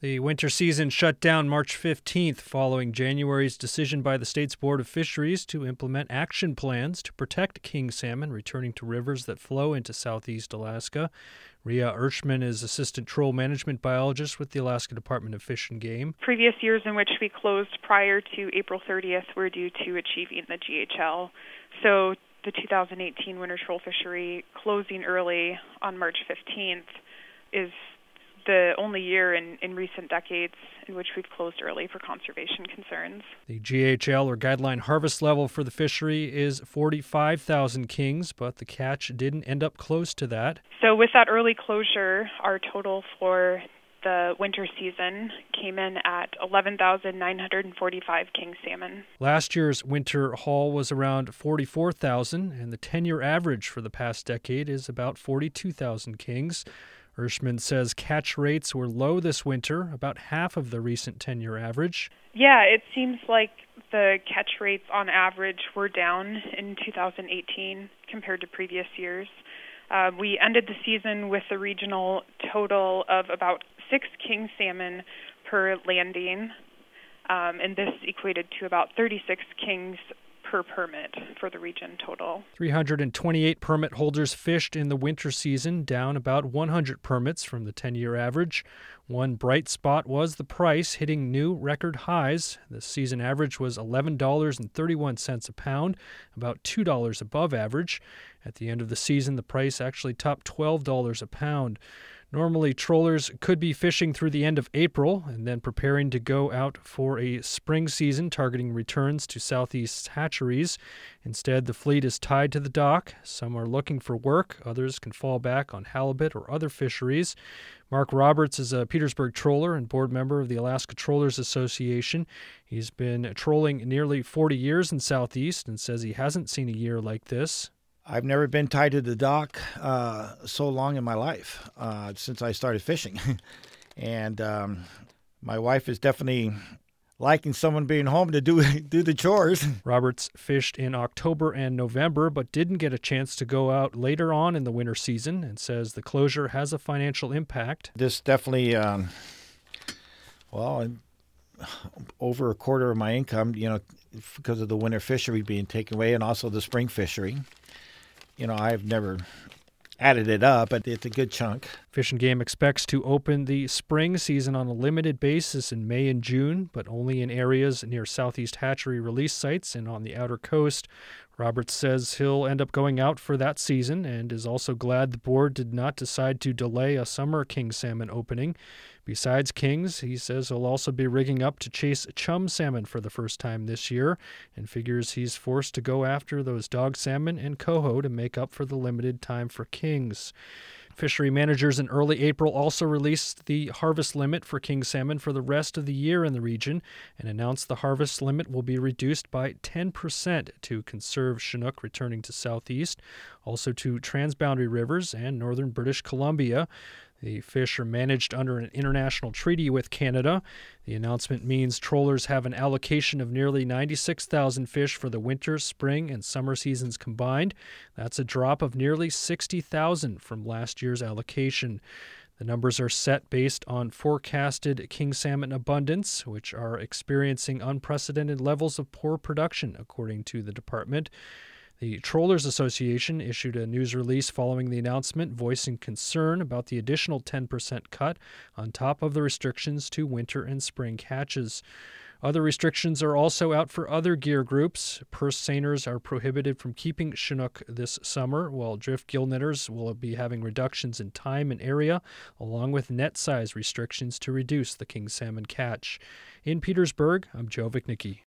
The winter season shut down March 15th following January's decision by the state's Board of Fisheries to implement action plans to protect king salmon returning to rivers that flow into southeast Alaska. Rhea Erschman is Assistant Troll Management Biologist with the Alaska Department of Fish and Game. Previous years in which we closed prior to April 30th were due to achieving the GHL. So the 2018 winter troll fishery closing early on March 15th is the only year in recent decades in which we've closed early for conservation concerns. The GHL, or guideline harvest level for the fishery, is 45,000 kings, but the catch didn't end up close to that. So with that early closure, our total for the winter season came in at 11,945 king salmon. Last year's winter haul was around 44,000, and the 10-year average for the past decade is about 42,000 kings. Erschman says catch rates were low this winter, about half of the recent 10-year average. Yeah, it seems like the catch rates on average were down in 2018 compared to previous years. We ended the season with a regional total of about 6 king salmon per landing, and this equated to about 36 kings per permit for the region total. 328 permit holders fished in the winter season, down about 100 permits from the 10-year average. One bright spot was the price, hitting new record highs. The season average was $11.31 a pound, about $2 above average. At the end of the season, the price actually topped $12 a pound. Normally, trollers could be fishing through the end of April and then preparing to go out for a spring season targeting returns to southeast hatcheries. Instead, the fleet is tied to the dock. Some are looking for work. Others can fall back on halibut or other fisheries. Mark Roberts is a Petersburg troller and board member of the Alaska Trollers Association. He's been trolling nearly 40 years in Southeast and says he hasn't seen a year like this. I've never been tied to the dock so long in my life, since I started fishing. And my wife is definitely liking someone being home to do the chores. Roberts fished in October and November, but didn't get a chance to go out later on in the winter season, and says the closure has a financial impact. This definitely, over a quarter of my income, because of the winter fishery being taken away and also the spring fishery. I've never added it up, but it's a good chunk. Fish and Game expects to open the spring season on a limited basis in May and June, but only in areas near Southeast Hatchery release sites and on the outer coast. Roberts says he'll end up going out for that season and is also glad the board did not decide to delay a summer king salmon opening. Besides kings, he says he'll also be rigging up to chase chum salmon for the first time this year and figures he's forced to go after those dog salmon and coho to make up for the limited time for kings. Fishery managers in early April also released the harvest limit for king salmon for the rest of the year in the region and announced the harvest limit will be reduced by 10% to conserve Chinook returning to southeast, also to transboundary rivers and northern British Columbia. The fish are managed under an international treaty with Canada. The announcement means trollers have an allocation of nearly 96,000 fish for the winter, spring, and summer seasons combined. That's a drop of nearly 60,000 from last year's allocation. The numbers are set based on forecasted king salmon abundance, which are experiencing unprecedented levels of poor production, according to the department. The Trollers Association issued a news release following the announcement, voicing concern about the additional 10% cut on top of the restrictions to winter and spring catches. Other restrictions are also out for other gear groups. Purse seiners are prohibited from keeping Chinook this summer, while drift gill netters will be having reductions in time and area, along with net size restrictions to reduce the king salmon catch. In Petersburg, I'm Joe Vichnicki.